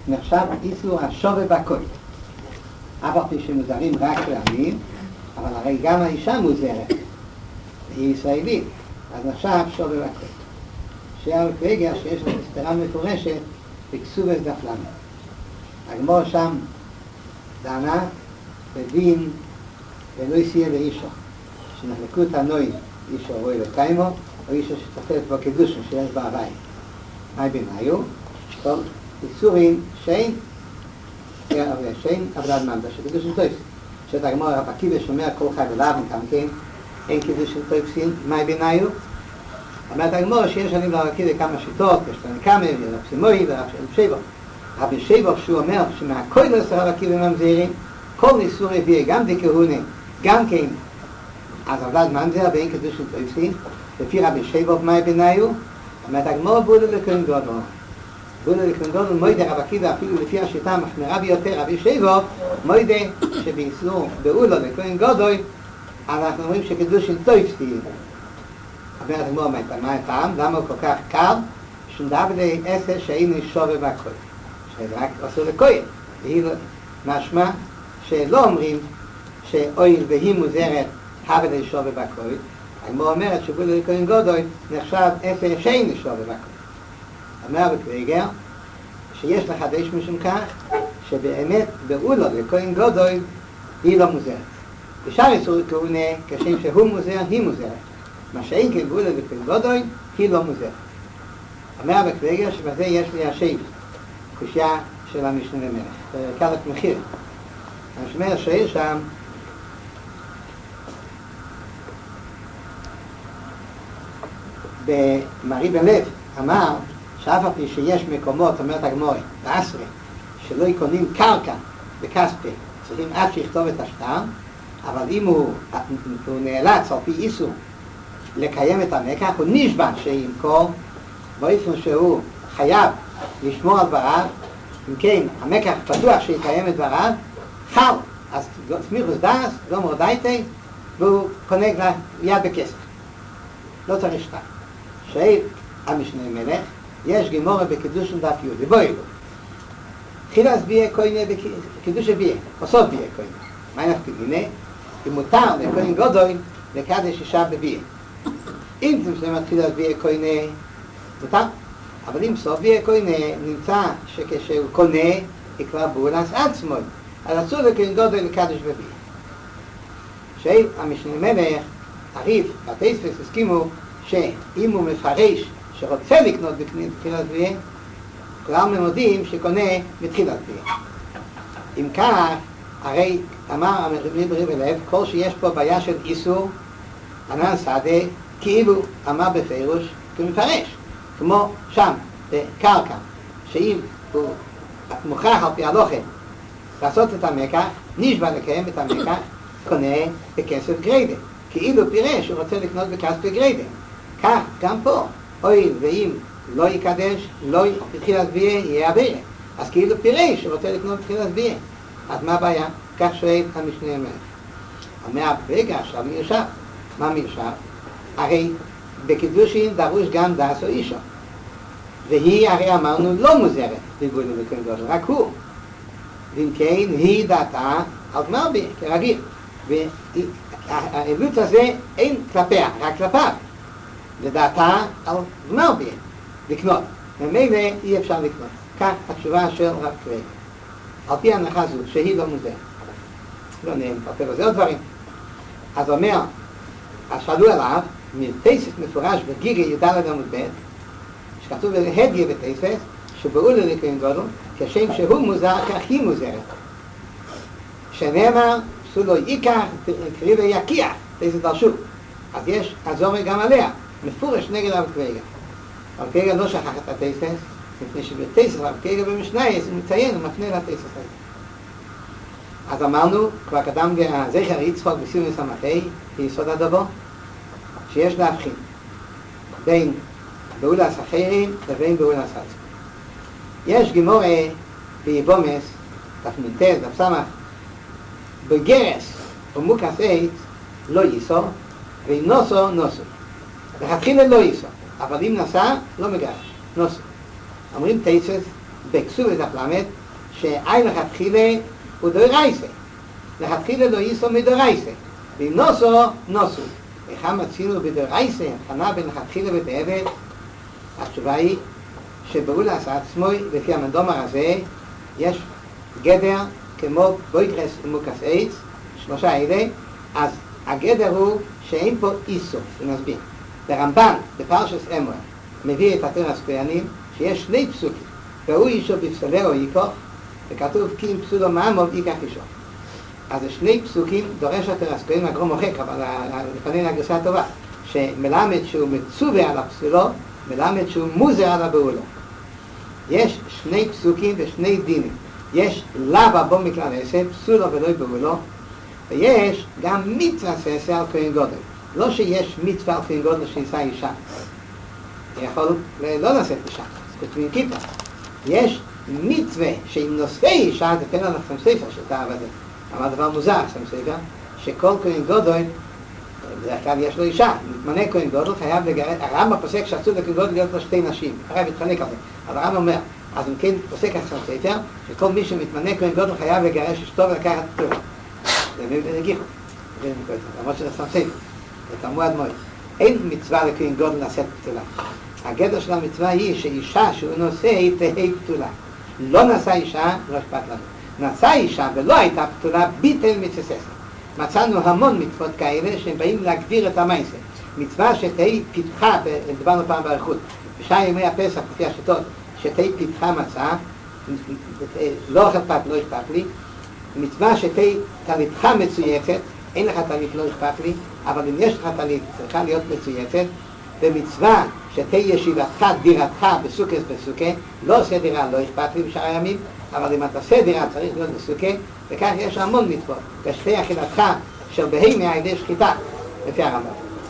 נחשב איסור השווה בכל. אף על פי שמוזרים רק לעמים, אבל הרי גם האישה מוזרת, היא ישראלית, אז נחשב שווה בכל. שהרקוויגר שיש לו סתירה מפורשת בכסובס דף למד. הגמור שם דנה בדין ולא יסיע לאישו, שנחלקו את הנוי אישו רואי לקיימו, או אישו שתפלת בו קדושה שיש בה הבית. מה ביניו? טוב, איסורים שאין עבודת ממדה, שקדושים טויפסין. שאת הגמור הפקיד ושומע כל חי ולאבן גם כן, אין קדושים טויפסין, מה ביניו? אומרת הגמור שיש עלים לרקיד כמה שיטות, יש תנקמה, ורב סימוי ורב שבו. רבי שבו שהוא אומר שמהכוילוס הרקיד וממזירים, כל ניסור הביא גם דקהונה, גם כן, אז עבודת ממזר ואין קדושים טויפסין, לפי רבי שבו מה ביניו? אומרת הגמור בולו לכהן גדול. בולו לכהן גדול מוידה רב עקיבא אפילו לפי השיטה המחמירה ביותר רבי שבו, מוידה שבאיסור באולו לכהן גדול, אנחנו אומרים שקדושים טויפסין. אומרת הגמור מה הטעם? למה הוא כל כך קל? שדבלי עשר שהיינו שווה בכל. שרק עשו לכהן. והיא משמע שלא אומרים שאויל והיא מוזרת הבלי שווה בכל. הגמור אומרת שבולו לכהן גדול נחשב עשר שהיינו שווה בכל. אומר בקוויגר שיש לחדש משום כך שבאמת באולו לכהן גדול היא לא מוזרת. בשאר איסור כהונה כשם שהוא מוזר היא מוזרת. מה שאין כן באולו לכהן גדול היא לא מוזרת. אומר בקוויגר שבזה יש לי השאלה, קושיה של המשנה למלך. קלת מחיר. המשנה שואל שם במרי בן לב אמר שאף על פי שיש מקומות, אומרת הגמורה, בעשרה, שלא יקונים קרקע בכספי, צריכים עד שיכתוב את השטר, אבל אם הוא נאלץ על פי איסור לקיים את המקח, הוא נשבע שימכור, באופן שהוא חייב לשמור על דבריו, אם כן, המקח פתוח שיקיים את דבריו, חל, אז סמיכוס דאס, לא מורדייטי, והוא קונה יד בכסף. לא צריך שטר. שאל המשנה מלך, יש גמורה בקידושין דף י' בואי לו. חילס ביה קוינה בקידושין ביה, עושות ביה קוינה. מה נפקיד? הנה, אם מותר לקוין גדול לקדש אישה בביה. אם זה מסוים חילס ביה קוינה, מותר. אבל אם סוף ביה קוינה נמצא שכשהוא קונה, היא כבר בולס עצמו. אז אסור לקוין גדול לקדש בביה. שאל המשנה מלך, הריף, בתייספס הסכימו שאם הוא מפרש שרוצה לקנות בתחילת ביה, כולם מודים שקונה בתחילת ביה. אם כך, הרי אמר המרבי בלב, כל שיש פה בעיה של איסור, ענן שדה, כאילו אמר בפירוש כמפרש, כמו שם, בקרקע, שאם הוא מוכרח על פי הלוכה לעשות את המקח, נשבע לקיים את המקח, קונה בכסף גריידה, כאילו פירש הוא רוצה לקנות בכסף גריידה. כך, גם פה, אוי ואם לא יקדש, לא בתחילת ביה, יהיה הביה. אז כאילו פירש הוא רוצה לקנות בתחילת ביה. אז מה הבעיה? כך שואל המשנה המלך. אומר, רגע, עכשיו מיושב. מה מיושב? הרי בקידושין דרוש גם דס או אישו. והיא הרי אמרנו לא מוזרת בגבולו לכהן גדול, רק הוא. ואם כן, היא דעתה על גמר ביה, כרגיל. והאילוץ הזה אין כלפיה, רק כלפיו. לדעתה על גמר ביה, לקנות. ומילא אי אפשר לקנות. כך התשובה של רב קוויגר. על פי ההנחה זו, שהיא לא מוזרת. לא נעים, כלפי וזה עוד דברים. אז אומר, אז שאלו עליו, מתייסס מפורש בגיגי י"ד עמוד ב', שכתוב בהדגי בתייסס, שבאולו לכהן גדול, כשם שהוא מוזר, כך היא מוזרת. שנאמר, עשו לו ייקח, קריב ויקיח, תייסס דרשו. אז יש, אז אומר גם עליה, מפורש נגד רב קוויגר. רב קוויגר לא שכח את התייסס, מפני שבתייסס רב קוויגר במשנייס, הוא מציין, הוא מפנה לתייסס הזה. אז אמרנו, כבר קדם זכר יצחוק בסיום סמכי, ביסוד הדבר, שיש להבחין בין באולס אחרים לבין באולס עצמו. יש גמורה ביבומס, דף נ"ט, דף סמך, בגרס ומוקס עץ לא ייסור, ואם נוסו, נוסו. לכתחילה לא ייסור, אבל אם נסע, לא מגרש, נוסו. אומרים תייסס, בכסוב דף למד, שאי לכתחילה הוא דורייסה. לכתחילה לא ייסו מדורייסה. ואם נוסו, נוסו. איך מצינו בדורייסה, הבחנה בין לכתחילה ובעבד? התשובה היא שבאולס עצמוי, לפי המדומר הזה, יש גדר כמו בויטרס ומוקס עץ, שלושה אלה, אז הגדר הוא שאין פה איסוף, ונסביר. ברמב"ן, בפרשס אמור, מביא את התרס כהנים, שיש שני פסוקים, והוא אישו בפסולרו ייקח, וכתוב כי אם פסולו מעמוד ייקח אישו. אז שני פסוקים דורש התרס כהנים, הגרום מוחק, אבל לפני הגרסה הטובה, שמלמד שהוא מצווה על הפסולו, מלמד שהוא מוזר על הבאולו. יש שני פסוקים ושני דינים. יש לבה בו מכלנסה, פסולו ולא באולו, ויש גם מצווה ססה על כהן גודל. לא שיש מצווה על כהן גודל שישא אישה. יכול לא לשאת אישה, כותבים כיפה. יש מצווה שאם נושא אישה, זה פן על הסם ספר שאתה עבדת. אבל דבר מוזר, הסם ספר, שכל כהן גודל, בדרך כלל יש לו אישה, מתמנה כהן גודל, חייב לגרש, הרמב"ם פוסק שאסור לכהן גודל להיות לו שתי נשים, הרב התחלק על זה, אבל הרמב"ם אומר, אז אם כן פוסק הסם ספר, שכל מי שמתמנה כהן גודל חייב לגרש אשתו ולקחת פטורה. זה נגיחו, למרות שזה סם ספר, זה תמוה מועד. אין מצווה לכהן גודל לשאת פתולה. הגדר של המצווה היא שאישה שהוא נושא תהי פתולה. לא נשא אישה, לא אכפת לנו. נשא אישה ולא הייתה פתולה, ביטל מצווה ססה. מצאנו המון מצוות כאלה שהם באים להגדיר את המעשה. מצווה שתהי פתחה, דיברנו פעם באריכות, בשעה ימי הפסח לפי השיטות, שתהי פתחה מצה, לא אכפת, לא אכפת לי. מצווה שתהי טליתך מצויצת, אין לך טלית, לא אכפת לי, אבל אם יש לך טלית, צריכה להיות מצויצת. במצווה שתהי ישיבתך, דירתך, בסוכס בסוכה, לא עושה דירה, לא אכפת לי בשאר הימים, אבל אם אתה עושה דירה צריך להיות בסוכה, וכך יש המון מצוות. ושתי אכילתך של בהמה על ידי שחיטה, לפי הרמב"ם.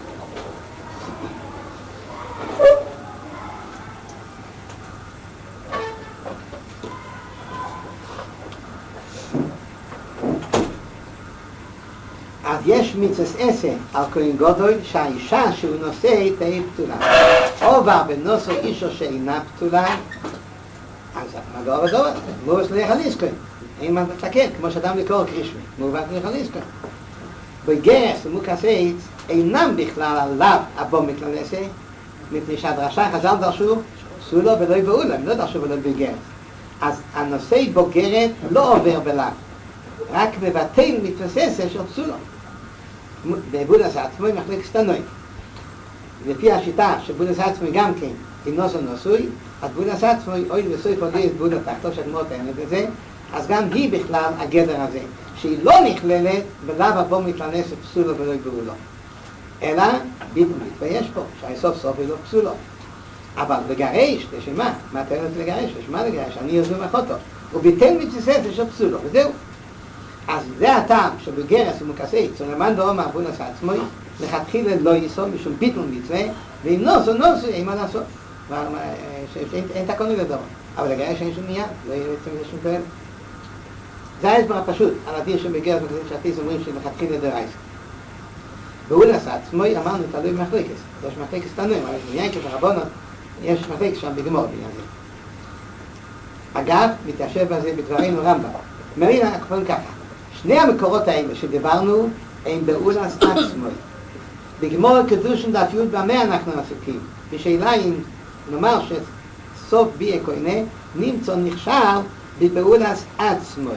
אז יש מצווה עשה על כהן גודל שהאישה שהוא נושא תהי פתולה. עובר בנושא אישו שאינה פתולה, אז מגור ודור, מובס ליחל איסקוין. אין מה לתקן, כמו שאדם לקרוא קרישמי, מובס ליחל איסקוין. בגרס ומוקס עץ אינם בכלל עליו הבום מכלנסה, מפני שהדרשה חז"ל דרשו סולו ולא יבאולו, הם לא דרשו ולא בגרס. אז הנושא בוגרת לא עובר בלאו, רק מבטל מתפססה של פסולו. בבודס עצמוי מחלק סתנוי. לפי השיטה שבודס עצמוי גם כן, אם נוסו נוסוי, אז בודס עצמוי, אוי בסוף עוד יש בודס תחתו שכמו טענת את זה, אז גם היא בכלל הגדר הזה, שהיא לא נכללת ולאו הבוא מתלנס פסולו ולא יבאולו. אלא ביטל מתבייש פה, שהסוף סוף היא לא פסולו. אבל לגרש, לשמה, מה טענת לגרש? לשמה לגרש? אני יוזם אחותו. הוא ביטל מתפססה של פסולו, וזהו. אז זה הטעם שבגרס ומוקס עץ, ולמען דאמר בונס עצמוי, לכתחילה לא ייסוד משום ביטל מצווה, ואם נוסו, אין מה לעשות. אין תקון לדבר. אבל לגרש אין שום עניין, לא יהיה בעצם שום כאלה. זה ההסבר הפשוט, על הדין שבגרס ומוקס עץ שהטיס אומרים שלכתחילה דרייס. בונס עצמוי אמרנו תלוי מחלקס, יש מחלקס תנוי, אבל יש עניין כברבונות, יש מחלקס שם בגמור בעניין זה. אגב, מתיישב בזה בדברינו רמב"ם. מרינה, כפון ככה. שני המקורות האלה שדיברנו הם באולס עצמוי. בגמור קדושין דף י' במה אנחנו עסוקים. בשאלה אם נאמר שסוף בי הכהנה נמצא נכשל בבאולס עצמוי.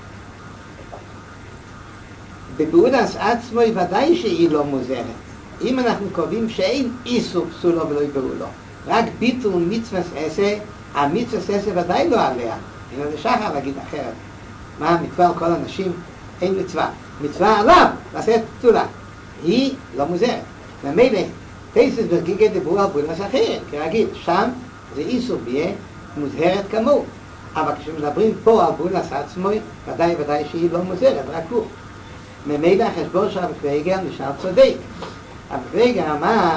בבאולס עצמוי ודאי שהיא לא מוזרת. אם אנחנו קובעים שאין איסור פסולו ולא יבאולו, רק ביטל מצווה עשה, המצווה עשה ודאי לא עליה. אין לזה שחר להגיד אחרת. מה מצווה על כל אנשים? אין מצווה. מצווה עליו לעשות פתולה. היא לא מוזרת. ומילא, תייסס ברגיגה דיברו על בולס אחרת. כרגיל, שם זה איסור ביה מוזהרת כמוהו. אבל כשמדברים פה על בולס עצמוי, ודאי שהיא לא מוזרת, רק הוא. ממילא החשבון של הרב קוויגר נשאר צודק. הרב קוויגר אמר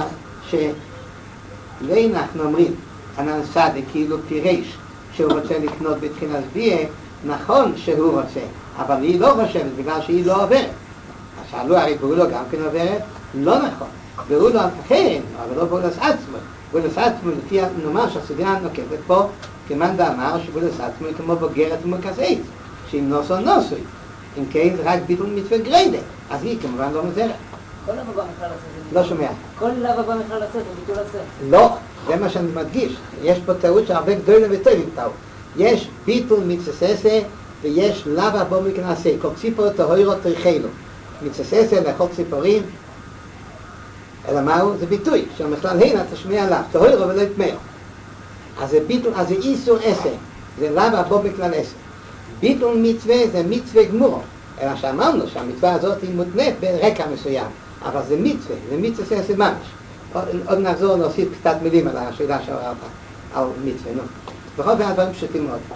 שלא אנחנו אומרים, חנן סעדה כאילו פירש שהוא רוצה לקנות בתחילת ביה, נכון שהוא רוצה, אבל היא לא חושבת בגלל שהיא לא עוברת. אז שאלו הרי באולו גם כן עוברת? לא נכון. באולו כן, אבל לא באולס עצמוי. באולס עצמוי לפי נאמר שהסוגיה נוקבת פה, כמאן דאמר שבולס עצמו כמו בוגרת ומכסית, שאם נוסו נוסוי. אם כן זה רק ביטול מצווה גריידה, אז היא כמובן לא מוזרת. כל למה במכלל עשה? לא שומע. כל למה במכלל עשה זה ביטול עשה? לא, זה מה שאני מדגיש. יש פה טעות שהרבה גדולה וטובים טעות. יש ביטול מצססה ויש לבה בו מכנסה. כל ציפור תהוירו תריחלו. מצססה לאכול ציפורים, אלא מהו? זה ביטוי, שהמכלל הנה תשמיע עליו, תהוירו ולא יתמר. אז זה ביטול, אז זה איסור עשר. זה לבה בו מכלל עשר. ביטול מצווה זה מצווה גמורו. אלא שאמרנו שהמצווה הזאת היא מותנית ברקע מסוים. אבל זה מצווה, זה מצווה זה ממש. עוד נחזור להוסיף קצת מילים על השאלה שעוררת על מצווה, נו. בכל זאת הדברים פשוטים מאוד.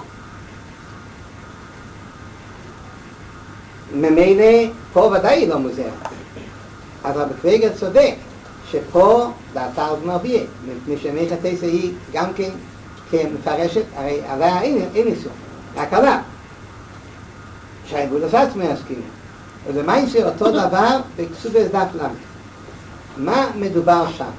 ממילא פה ודאי לא מוזר. אז רבי קוויגר צודק שפה דעתה עוד מרביע, מפני שמחתסה היא גם כן כמפרשת, הרי עליה אין איסור, רק עליו. שהעבוד עשה עצמי הסכים. ולמה יש אותו דבר בכסובס דף למד? מה מדובר שם?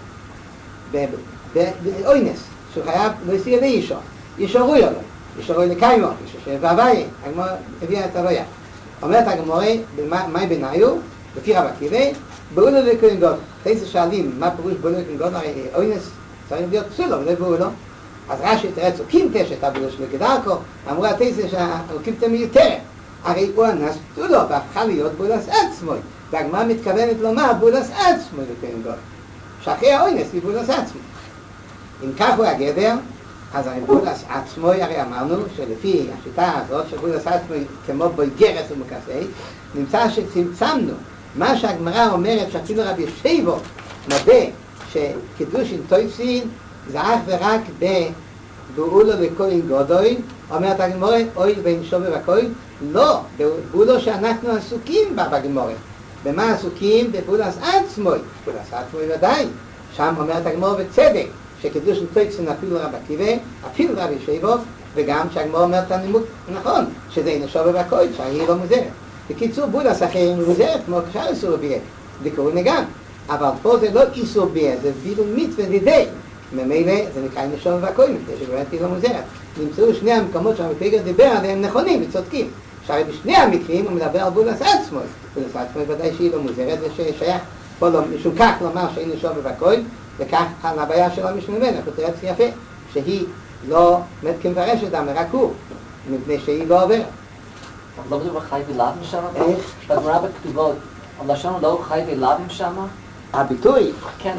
באוינס, שהוא חייב להסיע לאישו. אישו רוי עליו, אישו רוי לקיימו, אישו שבהווי, הגמור הביאה את הרויה. אומרת הגמורה, מה ביניו? לפי רב עקיבא, באולו לכהן גודל. תייסה שואלים, מה פירוש באולו לכהן גודל? הרי אוינס צריך להיות פסולו, ולא באולו. אז רש"י תראה צוקים תשת אבולו שלו כדרכו, אמרו התייסה שהוקים מיותרת. הרי הוא אנס פסולו, והפכה להיות בולס עצמוי. והגמרא מתכוונת לומר בולס עצמוי לכהן גודל. שאחרי האוינס היא בולס עצמוי. אם כך הוא הגדר, אז הרי בולס עצמוי, הרי אמרנו שלפי השיטה הזאת של בולס עצמוי כמו בויגרת ומכסי, נמצא שצמצמנו מה שהגמרא אומרת שאפילו רבי ישיבו מודה שקידושין טויפסין זה אך ורק בבאולו לכהן גודל, אומרת הגמרא אוי בין שובה וכהן, לא, בבאולו שאנחנו עסוקים בה בגמרא. במה עסוקים? בבולס עצמוי. בולס עצמוי ודאי. שם אומרת הגמרא בצדק שקידושין טויפסין אפילו רבי עקיבא, אפילו רבי ישיבו, וגם שהגמרא אומרת הנימוק נכון, שזה אין שובה וכהן, שהיא לא מוזרת. בקיצור, בולס אחרים מוזרת כמו כשאר איסור ביה, לקרוא נגן. אבל פה זה לא איסור ביה, זה ביטול מצווה לידי. ממילא זה נקרא נשום והכהן, מפני שבאמת היא לא מוזרת. נמצאו שני המקומות שהרבי קוויגר דיבר עליהם נכונים וצודקים. שהרי בשני המקרים הוא מדבר על בולס עצמוי. בולס עצמוי ודאי שהיא לא מוזרת, ושייך פה לא, משום כך לומר שאין נשום והכהן, וכך על הבעיה שלו משממנה, כותרת יפה, שהיא לא כמפרשת דם, רק הוא, מפני שהיא לא עוברת. לא מדובר חי ולאווים שם? איך? בגמרא בכתובות, הלשון לא חי ולאווים שם? הביטוי, כן,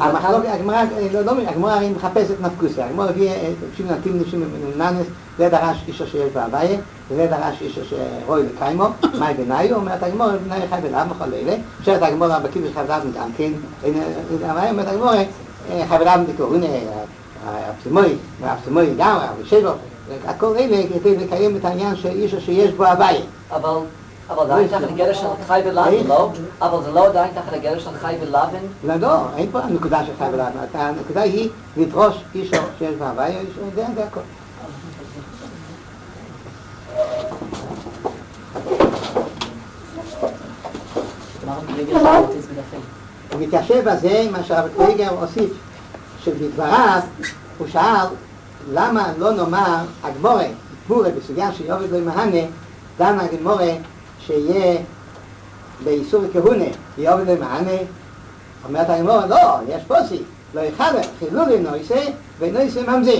הגמרא הרי מחפשת נפקוסיה, הגמרא הביאה פשוט נתים נשים מנוננס, זה דרש אישו שיש בהוויה, וזה דרש אישו שרוי לקיימו, מאי ביניו, אומרת הגמרא, ביניו חי ולאו מכל אלה, שאת הגמרא בקידוש חי ולאו גם כן, אומרת הגמרא, חי ולאו דקו, הנה, הפסימוי גם, שבו, הכל אלה כדי לקיים את העניין של אישו שיש בו הוויה. אבל עדיין תחת הגדר של חי ולאווין, לא? אבל זה לא עדיין תחת הגדר של חי ולאווין? לא, אין פה הנקודה של חי ולאווין. הנקודה היא לדרוש אישו שיש בהוויה, אישו, זה הכל. הוא מתיישב בזה, מה שהרבי קוויגר הוסיף, שבדבריו הוא שאל למה לא נאמר הגמורה, גמורה בסוגיה שיובד לא מהנה, דן הגמורה שיהיה באיסור כהונה, יובד לא מהנה, אומרת הגמורה, לא, יש פוסי, לא יחד, חילולי נויסה ונויסה ממזיר.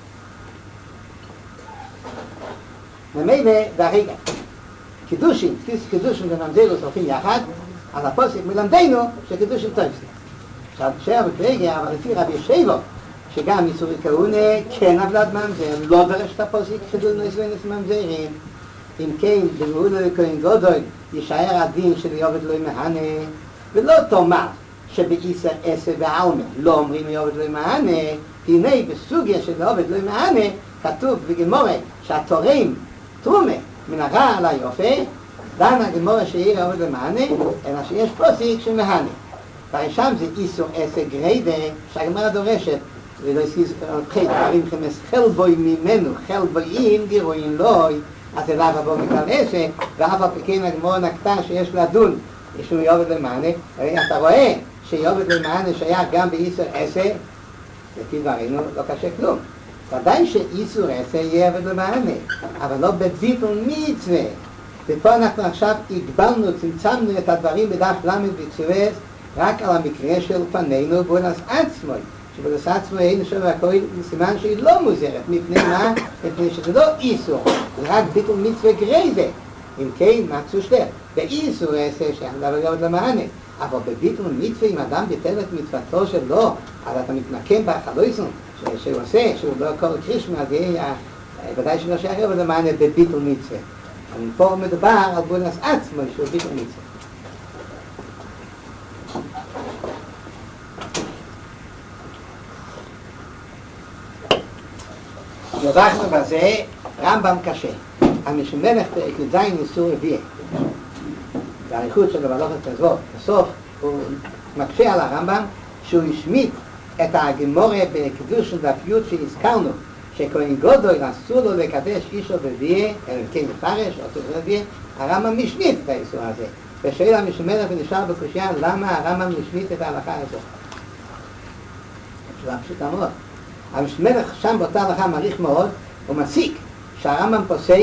ממילא, והרגע, קידושים, קידושים וממזיר הולכים יחד, אז הפוסק מלמדנו שקידושים טויסה. עכשיו, שהרבי קוויגר, אבל לפי רבי ישיבו, שגם איסור כהונה כן עבלת ממזר, לא דרש את הפוסק חילול נויסה ונויסה ממזירים. אם כן, במאולו לכהן גודל יישאר הדין של יובד לא מהנה, ולא תאמר שבאיסר עשר ועלמה לא אומרים יובד לא מהנה, הנה בסוגיה של יובד לא מהנה כתוב בגמורה שהתורם תרומה מן הרע על היופי, דן הגמורה שיהיה יובד לא מהנה, אלא שיש פוסק של מהנה. והרי שם זה איסור עשר גריידה שהגמרה דורשת, ולא יסיס חי דברים חמס חלבוי ממנו, חלבויים גירויים לוי, אז זה לאו הבוא מכלל עשר, ואף על פי כן הגמורה נקטה שיש לדון, יש לו יובד למענה, אתה רואה שיובד למענה שייך גם באיסר עשר, לפי דברינו לא קשה כלום. ודאי שאיסור עשה יהיה עבד למענה, אבל לא בביטול מצווה. ופה אנחנו עכשיו הגבלנו, צמצמנו את הדברים בדף למד בצורס, רק על המקרה של פנינו בולס עצמוי. שבולס עצמוי אין שם הכל סימן שהיא לא מוזרת. מפני מה? מפני שזה לא איסור, זה רק ביטול מצווה גרייזה. אם כן, מצאו שתר. באיסור עשה שאנחנו מדבר עבד למענה. אבל בביטול מצווה, אם אדם ביטל את מצוותו שלו, אז אתה מתנקם בחלויסון שהוא עושה, שהוא לא כל קרישמה, אז יהיה ודאי שלא שייך עבד למענה בביטול מצווה. אבל פה מדובר על בולס עצמוי שהוא ביטול מצווה. נובחנו בזה רמב"ם קשה. המשמלך פרק י"ז איסור רביעי. והאריכות של המלאכת כזאת, בסוף הוא מקשה על הרמב"ם שהוא השמיט את הגמורה בקדוש של דף י' שהזכרנו, שכהן גדול אסור לו לקדש אישו רביעי, אלא כן מפרש או סוף רביעי, הרמב"ם משמיט את האיסור הזה. ושואל המשמלך ונשאר בקושיה למה הרמב"ם משמיט את ההלכה הזאת. תשובה פשוטה מאוד. המשמלך שם באותה הלכה מעריך מאוד, הוא מסיק שהרמב"ם פוסק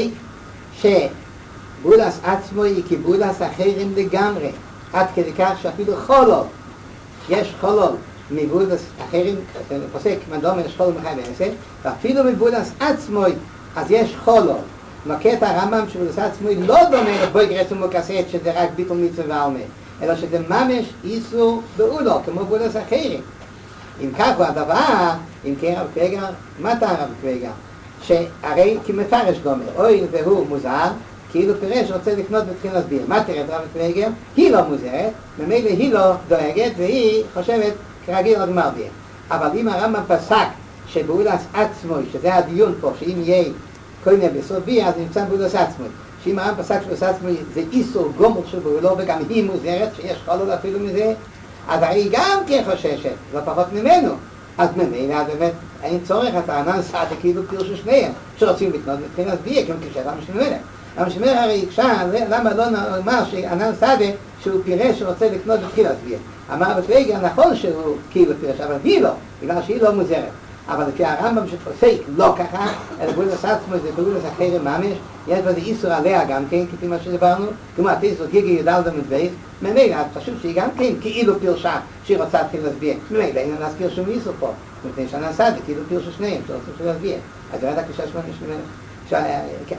שבולס עצמו היא כבולס אחרים לגמרי, עד כדי כך שאפילו חולול, יש חולול מבולס אחרים, פוסק מדום יש חולול מחי בעשר, ואפילו מבולס עצמו אז יש חולול. נוקט הרמב"ם שבולס עצמו לא דומה לבוי גרס ומוקסט שזה רק ביטול מצווה ועלמה, אלא שזה ממש איסור באולו, כמו בולס אחרים. אם כך הוא הדבר, אם כן רב קוויגר, מה טעם רב קוויגר? שהרי כמפרש גומר, אוי והוא מוזר, כאילו פירש רוצה לקנות ותחיל להסביר. מה תראה רב קוויגר? היא לא מוזרת, ממילא היא לא דואגת, והיא חושבת כרגיל עוד מרביר. אבל אם הרמב"ם פסק שבאולס עצמוי, שזה הדיון פה, שאם יהיה קויניה בסוד בי, אז נמצא באולס עצמוי. שאם הרמב"ם פסק שבאולס עצמוי זה איסור גומר שבאולו, וגם היא מוזרת, שיש חולול אפילו מזה, אז היא גם כן חוששת, לא פחות ממנו. אז ממילא באמת אין צורך, הטענה סעדה כאילו פירשו שניהם, שרוצים לקנות ותחיל להסביר, כמו כשאלה משמלך. המשמלך הרי הקשה, למה לא נאמר שענן סעדה שהוא פירש שרוצה לקנות ותחיל להסביר. אמר בקוויגר נכון שהוא כאילו פירש, אבל היא לא, בגלל שהיא לא מוזרת. אבל לפי הרמב"ם שפוסק לא ככה, אלא בולס עצמו זה בולס אחרי ממש, יש בזה איסור עליה גם כן, כפי מה שדיברנו, כמו התיסור גיגי ידל דמדבייס, ממילא, פשוט שהיא גם כן כאילו פירשה שהיא רוצה להתחיל להסביר. ממילא, אין להזכיר שום איסור פה, מפני שנעשה זה כאילו פירשה שניהם, שרוצים להסביר. אז זה רק הקשה שמונה, כן.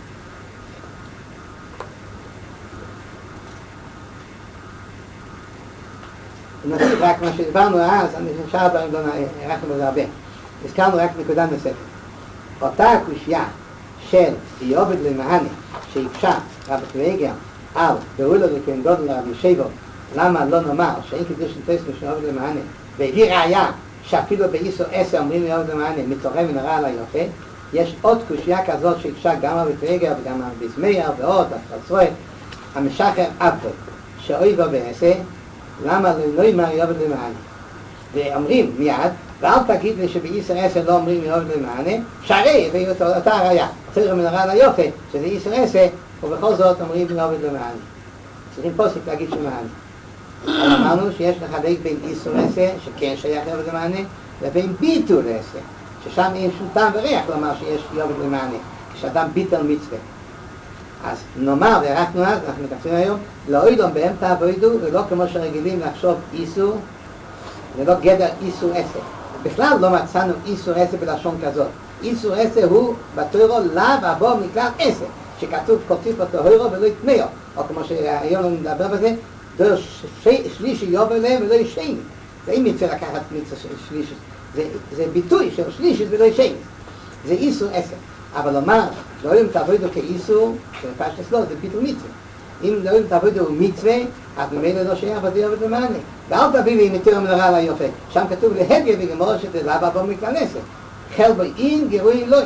נתחיל רק מה שדיברנו אז, שאר הדברים לא הערכנו בזה הרבה. הזכרנו רק נקודה נוספת. אותה הקושיה של יעבד למענה שהקשה רב קוויגר על באולו לכהן גדול לרבי שבו, למה לא נאמר שאין קידוש נתפס משעבד למענה, והביא ראיה שאפילו באיסור 10 אומרים יעבד למענה מצורע מן הרע על היופי, יש עוד קושיה כזאת שהקשה גם רבי קוויגר וגם רבי זמייר ועוד הפרצוי המשחר עבדו שאוי בו בעשה, למה לא יאמר יעבד למענה? ואומרים מיד, ואל תגיד לי שבאיסור 10 לא אומרים יעבד למענה, שהרי הביאו אותה הראיה, צורע מן הרע על היופי, שזה איסור 10, ובכל זאת אומרים יעבד למענה. צריכים פוסק להגיד שמענה. אבל אמרנו שיש לחלק בין איסור 10, שכן שייך יעבד למענה, לבין ביטול 10, ששם אין שום טעם וריח לומר שיש יעבד למענה, כשאדם ביטל מצווה. אז נאמר, וערכנו אז, אנחנו מתקצים היום, לא אוידום בהם תעבודו, ולא כמו שרגילים לחשוב איסור, ולא גדר איסור 10. בכלל לא מצאנו איסור 10 בלשון כזאת. איסור 10 הוא בתוירו לאו הבוא מכלל 10, שכתוב כותיף בתוירו ולא יתנאו, או כמו שהיום נדבר בזה, דור שלישי יובל להם ולא ישני. זה אם יצא לקחת מצווה של שלישי, זה ביטוי של שלישי ולא ישני. זה איסור 10. אבל לומר, לא יודעים תעבודו כאיסור, שפשטס לא, זה ביטול מצווה. אם לא יודעים תעבודו מצווה, אז ממילא לא שייך בדי עובד למענה. ואל תביא לי מתיר המנהרה על היופי. שם כתוב להגיה וגמור שזה לאו בו מכלנסת. חל בו אין גירוי אלוהי.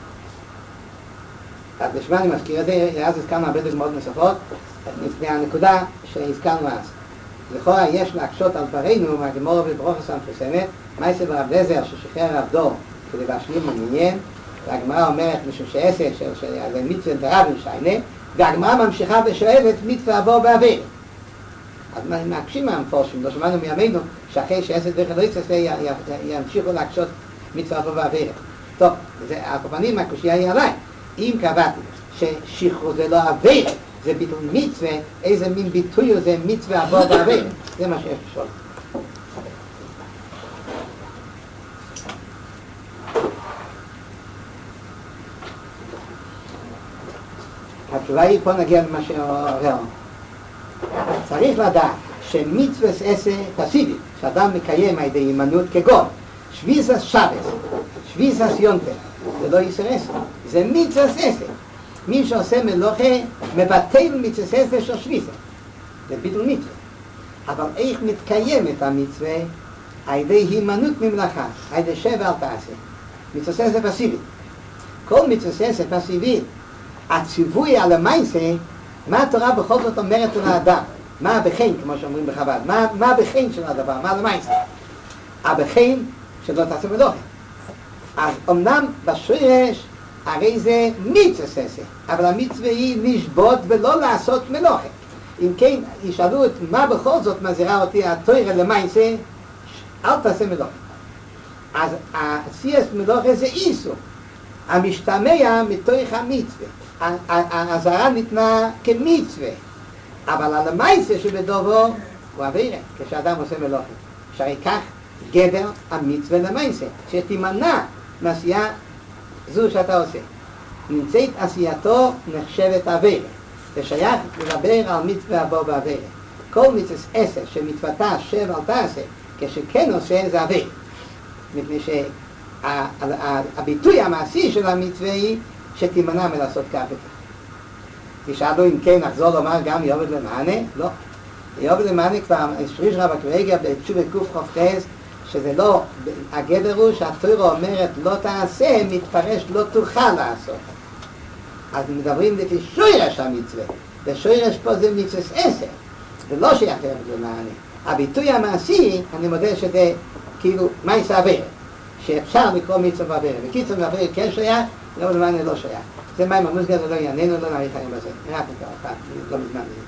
אז לשמה אני מזכיר את זה, אז הזכרנו הרבה דוגמאות נוספות, מהנקודה שהזכרנו אז. לכאורה יש להקשות על דברינו מהגמור וברוכס המפורסמת, מה יעשה ברב לזר ששחרר עבדו כדי להשלים ממניין, והגמרא אומרת משום שעשר שזה מצווה דרב ושיינה, והגמרא ממשיכה ושואלת מצווה עבור בעביר. אז מקשים מהמפורשים, לא שמענו מימינו שאחרי שעשר דרך לא יצא ימשיכו להקשות מצווה עבור בעביר. טוב, הקופנים הקושי היה עליי. אם קבעתי ששחרור זה לא עבירה, זה ביטול מצווה, איזה מין ביטוי זה מצווה עבור בעבירה? זה מה שיש לשאול. התשובה היא, פה נגיע למה שאומר. צריך לדעת שמצווה עשה פסיבית, שאדם מקיים על ידי הימנעות כגון, שביזס שבס, שביזס יונטר, זה לא יסר עשה, זה מצווה עשה. מי שעושה מלוכה מבטל מצווה עשה של שביזס, זה ביטול מצווה. אבל איך מתקיימת המצווה? על ידי הימנעות ממלאכה, על ידי שב אל תעשה. מצווה עשה פסיבית. כל מצווה עשה פסיבית, הציווי על המעשה, מה התורה בכל זאת אומרת לאדם? מה הבחין, כמו שאומרים בחב"ד? מה הבחין של הדבר? מה המעשה? הבחין שלא תעשה מלוכה. אז אמנם בשורש הרי זה מצווה עשה, אבל המצווה היא לשבות ולא לעשות מלוכה. אם כן, ישאלו את מה בכל זאת מזהירה אותי התורה למעשה, אל תעשה מלוכה. אז עשיית מלוכה זה איסור. המשתמע מתוך המצווה. הזהרה ניתנה כמצווה, אבל על המעשה שבדובו הוא עבירה, כשאדם עושה מלוכה. שהרי כך גדר המצווה למעשה, שתימנע מעשייה זו שאתה עושה. נמצאת עשייתו נחשבת עבירה, ושייך לדבר על מצווה הבא בעבירה. כל מצווה עשה שמצוותה שב אל תעשה, כשכן עושה זה עבירה. מפני שהביטוי המעשי של המצווה היא שתימנע מלעשות כך וכך. תשאלו אם כן נחזור לומר גם יובד למענה? לא. יובד למענה כבר שריש רב הקורגיה בתשובה קוף חופטס, שזה לא, הגדר הוא שהתורה אומרת לא תעשה, מתפרש לא תוכל לעשות. אז מדברים לפי שורש המצווה, ושורש פה זה מצווה עשר, ולא שייך יובד למענה. הביטוי המעשי, אני מודה שזה כאילו מעשה עבירה, שאפשר לקרוא מצווה בעבירה, וקיצור בעבירה כן שייך, לא למענה לא שייך. זה מים המוסגר, זה לא יעננו, לא נעריך היום בזה. רק נקרא, לא מזמן זה.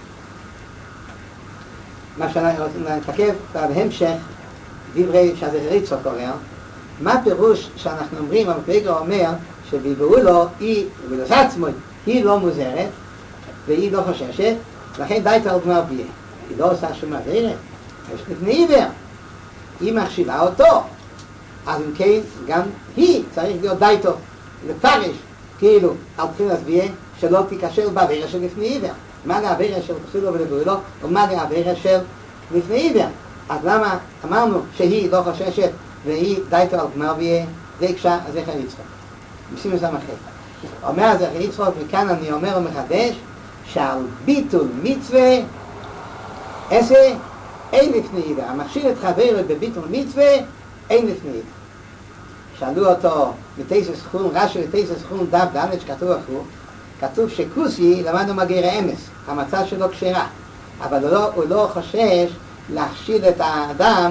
מה שאנחנו נתקף בהמשך, דברי שהזכריצו קורא, מה פירוש שאנחנו אומרים, המקוויגר אומר, שביברו לו, היא, ובלוס עצמו, היא לא מוזרת, והיא לא חוששת, לכן די תל גמר ביה. היא לא עושה שום עבירה, יש לפני עיוור. היא מכשילה אותו, אז אם כן, גם היא צריך להיות די טוב, לפרש, כאילו, על בחינת ביה, שלא תיקשר בעבירה של לפני עיוור. מה לעבירה של פסולו ולגורלו, ומה לעבירה של לפני עיוור. אז למה אמרנו שהיא לא חוששת, והיא די טוב על גמר ביה, זה הקשה הזכר יצחוק. משימו זה מחר. אומר הזכר יצחוק, וכאן אני אומר ומחדש, שעל ביטול מצווה, עשה, אין לפני עיוור. המכשיל את חברו בביטול מצווה, אין לפני עיוור. שאלו אותו בתייסס חון, רש"י בתייסס חון דף ד' שכתוב הפוך, כתוב שכוסי למדנו מגר האמס, המצה שלו כשרה, אבל הוא לא חושש להכשיל את האדם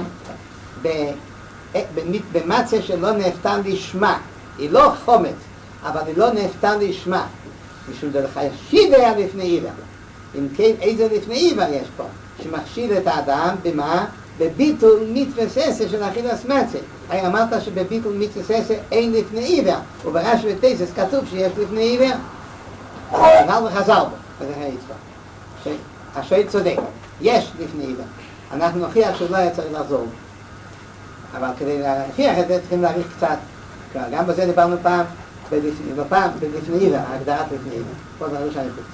במצה שלא נאפתה לשמה. היא לא חומץ, אבל היא לא נאפתה לשמה. משום דרך הישיבה לפני עיוור. אם כן, איזה לפני עיוור יש פה? שמכשיל את האדם במה? בביטול מצווה עשה של אכילת מצה. הרי אמרת שבביטול מצווה עשה אין לפני עיוור, וברש"י בתייסס כתוב שיש לפני עיוור. אבל וחזר בו, וזה יצחק. השואל צודק, יש לפני עיוור. אנחנו נוכיח שלא היה צריך לחזור. אבל כדי להוכיח את זה צריכים להאריך קצת. גם בזה דיברנו פעם, בלפני עיוור, הגדרת לפני עיוור. פה זה הראש האיכות.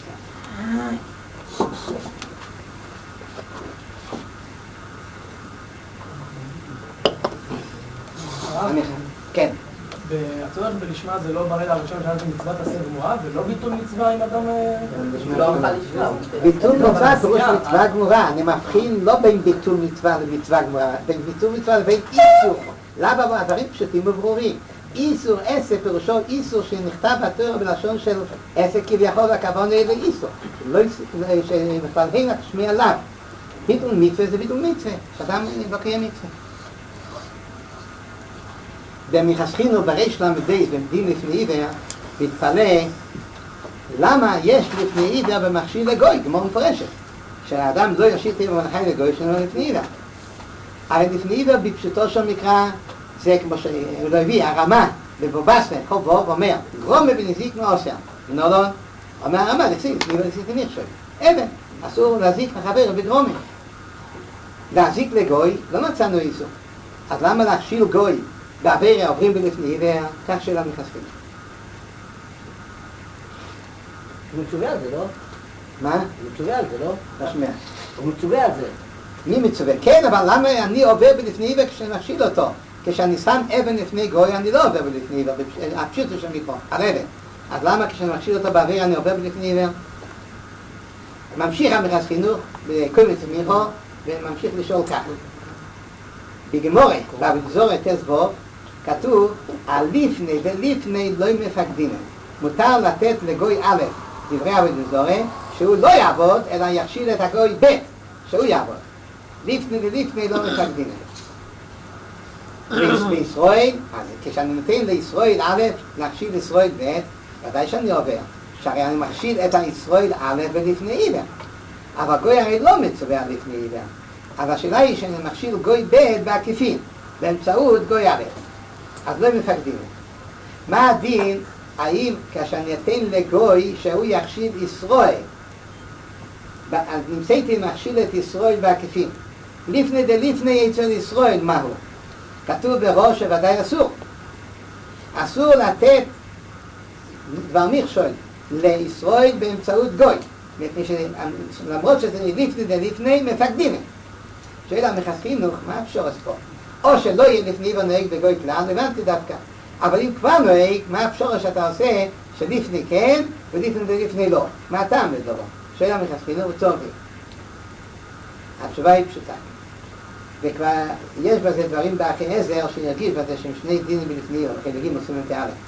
כן. והצורך בלשמה זה לא ברגע הראשון שאנחנו מצוות עשה גמורה, ולא ביטול מצווה אם אדם... ביטול מצווה פירוש מצווה גמורה. אני מבחין לא בין ביטול מצווה למצווה גמורה, בין ביטול מצווה לבין איסור. למה הדברים פשוטים וברורים? איסור עשה פירושו איסור שנכתב בתורה בלשון של עשה כביכול הכוונה לאיסור. שבכלל אין תשמיע עליו. ביטול מצווה זה ביטול מצווה, שאדם לא קיים מצווה. ומחסכינו בריש למדייס במדין לפני עיוור, מתפלא למה יש לפני עיוור במכשיל לגוי, כמו מפורשת, שהאדם לא ישאיר תהיה במנחי לגוי שלנו לפני עיוור. הרי לפני עיוור בפשוטו של מקרא, זה כמו שהוא לא הביא, הרמה ובובסנה, כל בוב אומר, גרומה ונזיק מעושה. נורון, אומר הרמב"ם, לפני נכשל. אבן, אסור להזיק לחבר בגרומה. להזיק לגוי, לא מצאנו איסור. אז למה להכשיל גוי בעבירה עוברים בלפני עיוור, כך שלא מחשבים? הוא מצווה על זה, לא? מה? הוא מצווה על זה, לא? לא שומע. הוא מצווה על זה. מי מצווה? כן, אבל למה אני עובר בלפני עיוור כשנכשיל אותו? כשאני שם אבן לפני גוי, אני לא עובר בלפני עיוור, הפשוט זה של מיקרו, הרבן. אז למה כשאני מכשיל אותו בעבירה אני עובר בלפני עיוור? ממשיך המחס חינוך, בקומץ מיכו, וממשיך לשאול כך. בגמורת, בבזורת תסבוב, כתוב, הלפני ולפני לא מפקדים. מותר לתת לגוי א' דברי הבזורת, שהוא לא יעבוד, אלא יכשיל את הגוי ב', שהוא יעבוד. לפני ולפני לא מפקדים. בישראל, אז כשאני נותן לישראל א', להכשיל ישראל ב', ודאי שאני עובר. שהרי אני מכשיל את הישראל א' ולפני עיוור. אבל גוי הרי לא מצווה לפני עיוור. אז השאלה היא שאני מכשיל גוי ב' בעקיפין, באמצעות גוי א'. אז לא מפקדים. מה הדין, האם כשאני אתן לגוי שהוא יכשיל ישראל, נמצאתי מכשיל את ישראל בעקיפין. לפני דלפני אצל ישראל, מהו? כתוב בראש שוודאי אסור. אסור לתת דבר מכשול לישראל באמצעות גוי. למרות שזה לפני דלפני מפקדים. שאלה מחסכינוך, מה אפשר פה? או שלא יהיה לפני ונוהג בגוי כלל, הבנתי דווקא. אבל אם כבר נוהג, מה אפשר שאתה עושה שלפני כן ולפני דלפני לא? מה הטעם לדבר? שאלה מחסכינוך וצורבי. התשובה היא פשוטה. וכבר יש בזה דברים באחי עזר שנרגיש בזה שהם שני דינים בלפני, חלקים עושים את האלף.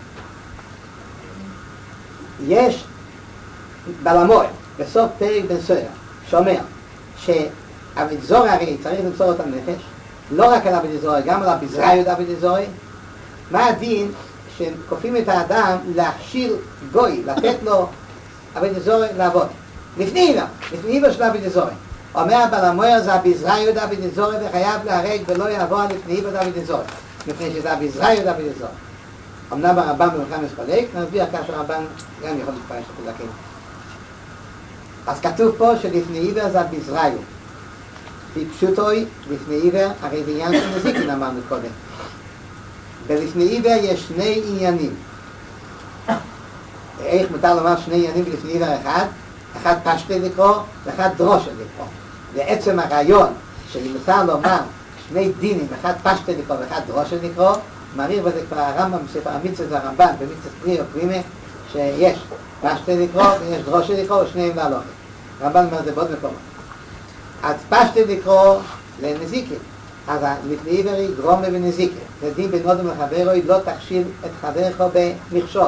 יש בלמוד, בסוף פרק בן סויר, שאומר שהבזור הרי צריך למסור את הנפש, לא רק על הבזור, גם על הבזראיות הבזור. מה הדין שכופים את האדם להכשיל גוי, לתת לו הבזור לעבוד? לפני עיוור של הבזור. אומר הבלמויר זה הבזראיות הבזור וחייב להרג ולא יעבור לפני עיוור הבזור, מפני שזה הבזראיות הבזור. אמנם הרמב"ם במלחמת חולק, נסביר כאשר הרמב"ם גם יכול להתפרש את חולקים. אז כתוב פה שלפני עיוור זה הבזראיות. בפשוטוי, לפני עיוור, הרי זה עניין של נזיקין אמרנו קודם. ולפני עיוור יש שני עניינים. איך מותר לומר שני עניינים לפני עיוור אחד? אחד פשטי לקרוא ואחד דרושה לקרוא. לעצם הרעיון שמותר לומר שני דינים, אחד פשטי לקרוא ואחד דרושה לקרוא, מעריך בזה כבר הרמב"ם בספר המצוות והרמב"ן במצוות פרי או פרימה, שיש פשטי לקרוא ויש דרושה לקרוא ושניהם להלוכת. הרמב"ן אומר זה בעוד מקומות. אז פשטי לקרוא לנזיקין. אז לפני עיוור היא גרומה ונזיקין. זה דין בין אדם לחברו, לא תכשיל את חברך במכשול.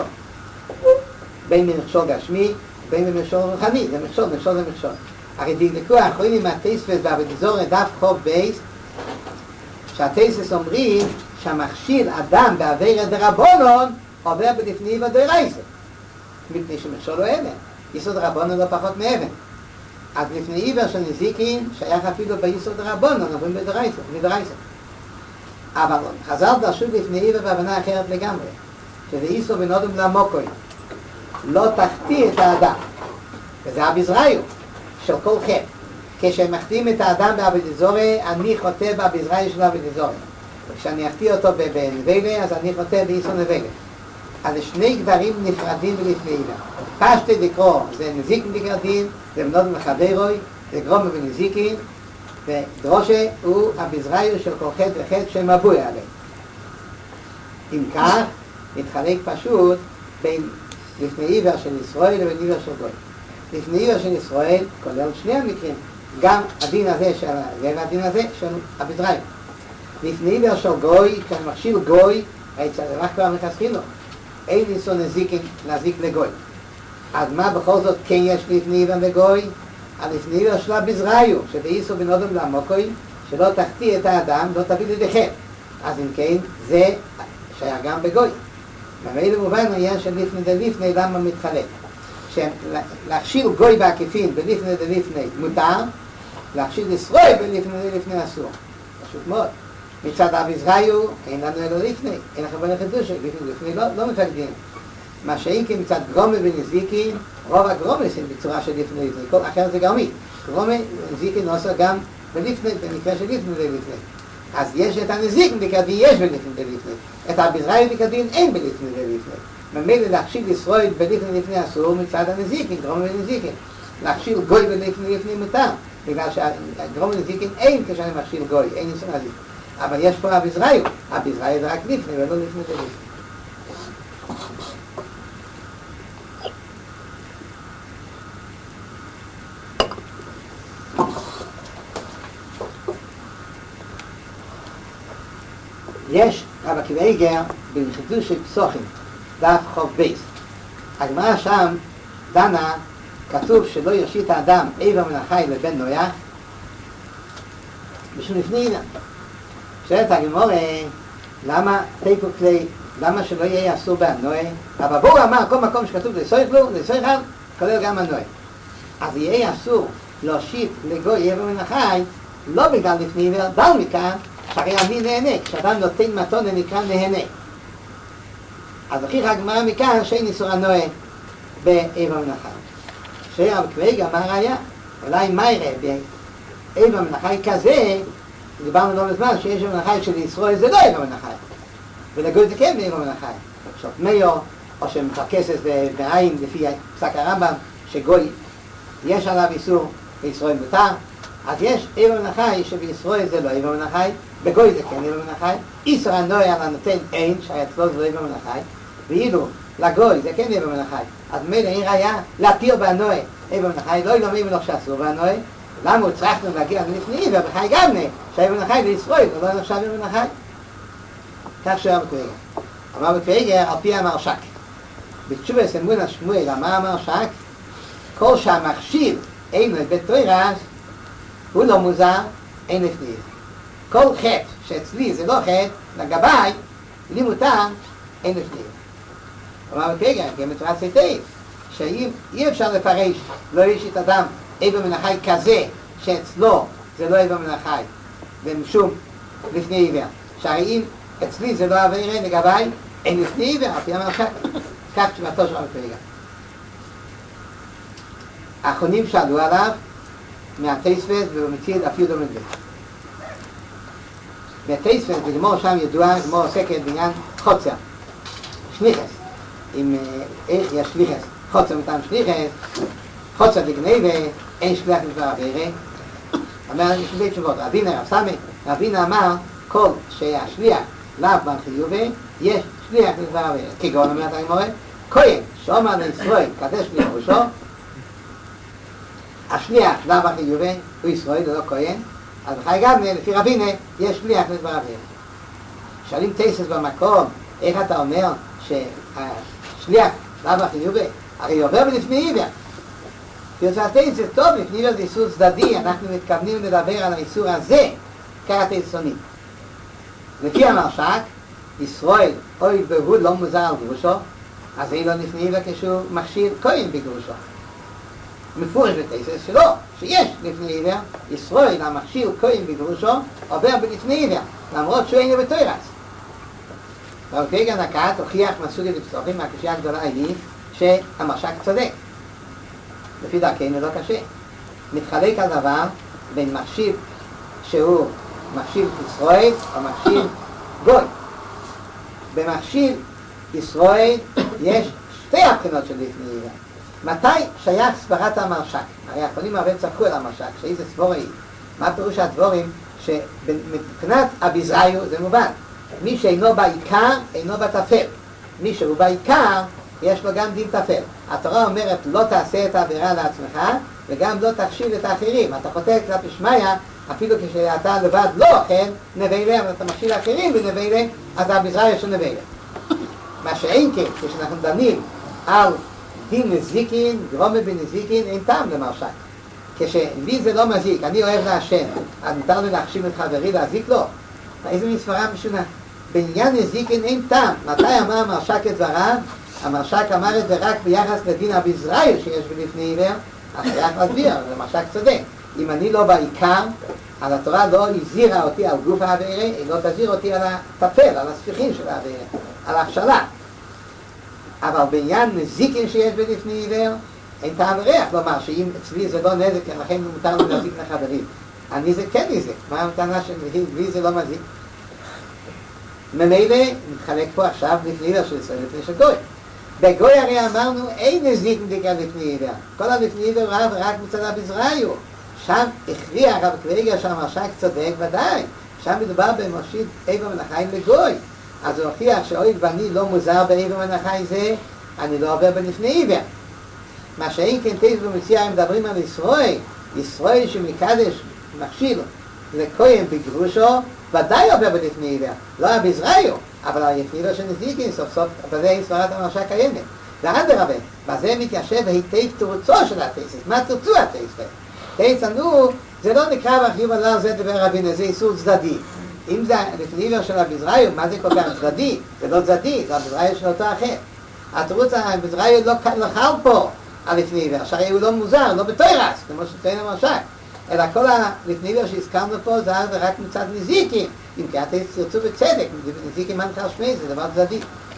בין במכשול גשמי, בין במכשול רוחני. זה מכשול, מכשול זה מכשול. הרי דקלקו האחרונים מהטייספס והבדזור דף חוב בייס, שהטייספס אומרים שהמכשיל אדם בעבירת דרבנן עובר בלפני עיוור דרייסה. מפני שמכשול הוא אבן. יסוד דרבנן לא פחות מאבן. אז לפני עיוור של נזיקין שייך אפילו ביסוד דרבנן, עוברים בדרייסה. אבל חז"ל דרשו לפני עיוור בהבנה אחרת לגמרי, שזה איסור בין אדם למוקוי. לא תחטיא את האדם. וזה הבזראיות של כל חטא. כשמחטאים את האדם בעבודזורי, אני חוטא בעבודזורי של עבודזורי. וכשאני אחטיא אותו בנבלה, אז אני חוטא באיסור נבלה. אז שני גדרים נפרדים ולפני עיוור. פשטי לקרוא, זה נזיקין בגרדין, זה בנודם לחברוי, זה גרומה ונזיקין, ודרושה הוא הבזראיות של כל חטא וחטא שמבוי עליהם. אם כך, נתחלק פשוט בין לפני עיוור של ישראל לבין עיוור של גוי. לפני עיוור של ישראל כולל שני המקרים, גם הדין הזה של זה והדין הזה של הבזראיות. לפני עיוור של גוי, כשמכשיל גוי, זה רק כבר מחסכים לו. אין ניסו נזיקין להזיק לגוי. אז מה בכל זאת כן יש לפני עיוור לגוי? לפני עיוור של הבזראיות, שבאיסור בין אדם למוקוי, שלא תחטיא את האדם, לא תביא לידי חטא. אז אם כן, זה שייך גם בגוי. ומאילו מובן העניין של לפני דלפני למה מתחלק. להכשיל גוי בעקיפין בלפני דלפני מותר, להכשיל ישראל בלפני דלפני אסור. פשוט מאוד. מצד אביזראיו אין לנו אלו לפני, אין לכם בני חידוש, לפני לא מפקדים. מה שאין כי מצד גרומה ונזיקין, רוב הגרומה זה בצורה של לפני, כל אחר זה גרמי. גרומה ונזיקין עושה גם בלפני, במקרה של לפני ולפני. אז יש את הנזיקין בקדין, יש בלפני ולפני. את אביזראיו בקדין אין בלפני ולפני. ממילא להכשיל ישראל בלפני לפני אסור מצד הנזיקין, גרומה ונזיקין. להכשיל גוי בלפני לפני מותר. בגלל שהגרומה ונזיקין אין כשאני מכשיל גוי, אין איסור נזיקין. אבל יש פה אביזראיו זה רק לפני ולא לפני ולפני. יש רב עקיבא איגר בחידוש של פסוחים, דף חוב בייס. הגמרא שם דנה, כתוב שלא יושיט האדם איבר מן החי לבן נויח בשביל לפני עניין. שואלת הגמרא, למה תיקו כלי, למה שלא יהיה אסור בהנוי? אבל בואו אמר, כל מקום שכתוב לסויכלו, לסויכל, כולל גם הנוי. אז יהיה אסור להושיט לגוי איבר מן החי, לא בגלל לפני עיוור, דל מכאן, שהרי אני נהנה, כשאדם נותן מתון נקרא נהנה. אז הכי הגמרא מכאן שאין איסור הנוי באיבר מן החי. שרב עקיבא אמר היה, אולי מה יראה באיבר מן החי כזה, דיברנו לא מזמן שיש איבר מן החי של ישראל זה לא איבר מן החי, ולגוי זה כן איבר מן החי. שעות מיו, או שמפרקסת בעין לפי פסק הרמב"ם, שגוי יש עליו איסור וישראל מותר, אז יש איבר מן החי שבישראל זה לא איבר מן החי, בגוי זה כן איבר מן החי, איסור הנוי על הנותן אין, שאצלו זה לא איבר מן החי, ואילו לגוי זה כן איבר מן החי, אז מילא אין ראיה להתיר בהנוי איבר מן החי, לא ילומים ולא שאסור בהנוי, למה הוא צריכנו להגיע לפני עיוור בחי גמנה, שהאיבר מן החי לישראל, ולא נחשב איבר מן החי? כך שאומר עקיבא. אמר עקיבא על פי המרש"ק. בתשובת אמונה שמואל אמר המרש"ק, כל שהמכשיר אינו בתורה, הוא לא מוזר, אין לפני עיוור. כל חטא שאצלי זה לא חטא, לגביי, לי מותר, אין לפני עיוור. אמר עקיבא, גם בתורת היטב, שאי אפשר לפרש, לא יש את אדם איבר מן החי כזה, שאצלו זה לא איבר מן החי, ומשום לפני עיוור. שהרי אם אצלי זה לא עבירה, לגביי, אין לפני עיוור, על פי המרש"ק. כך תשובתו של רב עקיבא. האחרונים שאלו עליו, מהתוספות ובמציאות אפילו לא מדבר. בתוספות, בגמור שם ידוע, גמור עוסקת בעניין חוצר, שליחס. אם איך יש שליחס, חוצר מטעם שליחס, חוצר לגניבה, אין שליח לדבר עבירה. אומר, יש שתי תשובות, רבינה, רב סמי, רבינה אמר, כל שהשליח לאו בר חיובי, יש שליח לדבר עבירה. כגון אומרת הגמרא, כהן, שאומר לישראל, קדש לי ראשו, השליח לאו בר חיובי, הוא ישראל, זה לא כהן, אז בחי גמנה, לפי רבינה, יש שליח לדבר עבירה. שואלים תוספות במקום, איך אתה אומר שהשליח לאו בר חיובי, הרי עובר לפני עיוור. תוספות זה טוב, לפני עיוור זה איסור צדדי, אנחנו מתכוונים לדבר על האיסור הזה, ככה תסונים. לפי המרש"ק, ישראל, אוי והוא לא מוזר על גרושו, אז אין לו לפני עיוור כשהוא מכשיר כהן בגרושו. מפורש בתוספות שלו, שיש לפני עיוור, ישראל המכשיר כהן בגרושו, עובר בלפני עיוור, למרות שהוא אינו בתורה. רב עקיבא נקט, הוכיח מסוגי לפסוחים, הקושיה הגדולה היא שהמרש"ק צודק. לפי דרכנו לא קשה. מתחלק הדבר בין מכשיר שהוא מכשיר ישראל או מכשיר גוי. במכשיר ישראל יש שתי הבחינות של לפני עיוור. מתי שייך סברת המרש"ק? הרי האחרונים הרבה צחקו על המרש"ק, שאיזה סבורה היא. מה פירוש הדבורים? שמבחינת אביזראיו זה מובן. מי שאינו בעיקר, אינו בטפל. מי שהוא בעיקר, יש לו גם דין טפל. התורה אומרת, לא תעשה את העבירה לעצמך, וגם לא תכשיל את האחרים. אתה חוטא כלפי שמיא, אפילו כשאתה לבד לא אוכל נבלה, אבל אתה מכשיל האחרים בנבלה, אז האביזראיו של נבלה. מה שאין כן, כשאנחנו דנים על דין נזיקין, גרומה בנזיקין, אין טעם למרש"ק. כשלי זה לא מזיק, אני אוהב להשם, אז מותר לי להכשיל את חברי להזיק לו? איזה מספרה משונה? בעניין נזיקין אין טעם. מתי אמר המרש"ק את דבריו? המרש"ק אמר את זה רק ביחס לדין אביזראיו שיש בלפני עיוור, אז שייך להסביר, המרש"ק צודק. אם אני לא בעיקר, אז התורה לא הזהירה אותי על גוף העבירה, היא לא תזהיר אותי על הטפל, על הספיחים של העבירה, על ההכשלה. אבל בעניין נזיקים שיש בלפני עיוור, אין טעם וריח לומר שאם אצלי זה לא נזק, לכן מותר לי להזיק לחברים. אני זה כן נזק, מה המתנה שלי זה לא מזיק? ממילא מתחלק פה עכשיו לפני עיוור של ישראל לפני של גוי. בגוי הרי אמרנו אין נזיק מדיקה לפני עיוור, כל הלפני עיוור רב רק מצד הבזראיו. שם הכריע הרב קוויגר שהמרש"ק צודק ודאי, שם מדובר במושיט איבר מן החיים לגוי. אז הוא הוכיח שאוי ואני לא מוזר באיבר מן החיים זה, אני לא עובר בלפני עיוור. מה שאין כן תייס במציאה, הם מדברים על ישראל, ישראל שמקדש מכשיל לכהן בגרושו, ודאי עובר בלפני עיוור, לא הבזראיו, אבל הלפני עיוור שנזיקין סוף סוף, בזה היא סברת המרש"ק קיימת. ואדרבה, בזה מתיישב היטב תירוצו של התייסס. מה תירוצו התייסס? תייסנו, זה לא נקרא בחיוב עליו זה דבר רבינו, זה איסור צדדי. אם זה לפני עיוור של הבזראיו, מה זה כל כך צדדי? זה לא צדדי, זה הבזראיו של אותו אחר. התירוץ הבזראיו לא חל פה על לפני עיוור, שהרי הוא לא מוזר, לא בתוירס, כמו שתהיין המרש"ק. אלא כל הלפני עיוור שהזכרנו פה זה רק מצד נזיקים. אם כי אתם תרצו בצדק, נזיקים מנכר שמי, זה דבר צדדי.